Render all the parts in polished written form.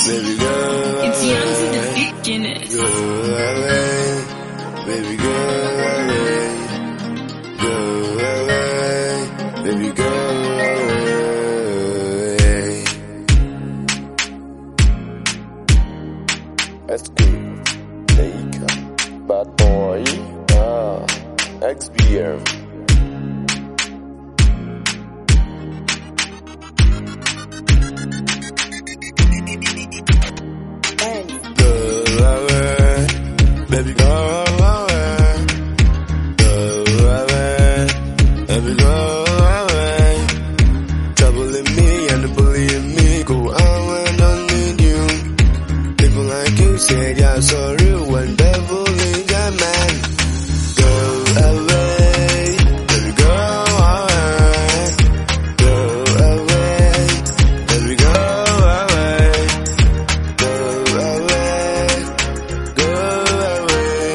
baby girl. It's young to the beginners. Go away, baby girl. Go away, baby girl. That's good. Laker, bad boy, XBM. Go away, baby go away. Go away, baby go away. Troubling me and bullying me. Go away, don't need you. People like you say you're sorry when devil is your man. Go away, baby go away. Go away, baby go away. Go away, go away.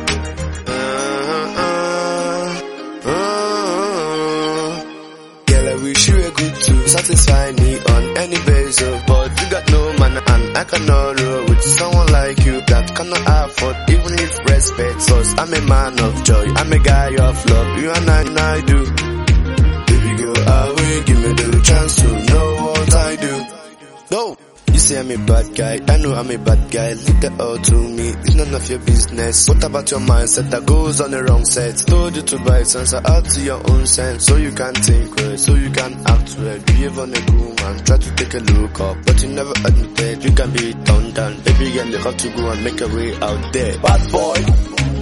Girl, I wish you were good to satisfy me on any basis, but you got no man and I cannot roll with someone like you that cannot afford even if respect. Cause I'm a man of joy, I'm a guy of love. You and I do. Baby girl, away, give me the chance to know what I do. Go. You say I'm a bad guy, I know I'm a bad guy. Leave that all to me, it's none of your business. What about your mindset that goes on the wrong set? Told you to buy sense, out to your own sense. So you can think well, so you can act well. Behave on a cool man, try to take a look up, but you never admitted you can be turned down. Baby girl, you have to go and make a way out there. Bad boy.